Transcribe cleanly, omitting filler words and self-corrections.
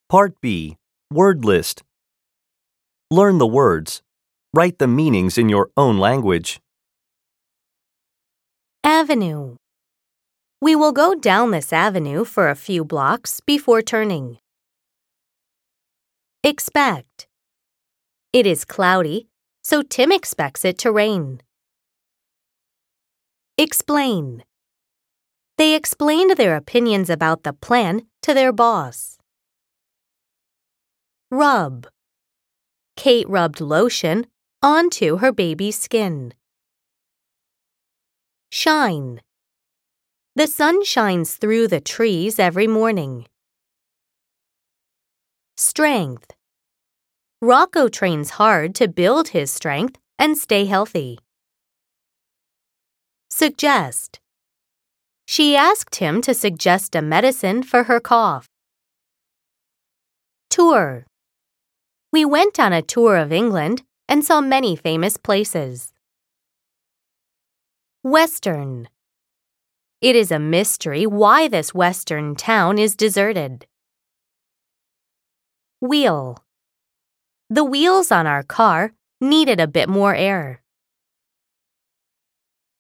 Part B. Word List. Learn the words. Write the meanings in your own language. Avenue. We will go down this avenue for a few blocks before turning. Expect. It is cloudy, so Tim expects it to rain. Explain. They explained their opinions about the plan to their boss. Rub. Kate rubbed lotion onto her baby's skin. Shine. The sun shines through the trees every morning. Strength. Rocco trains hard to build his strength and stay healthy. Suggest. She asked him to suggest a medicine for her cough. Tour. We went on a tour of England and saw many famous places. Western. It is a mystery why this western town is deserted. Wheel. The wheels on our car needed a bit more air.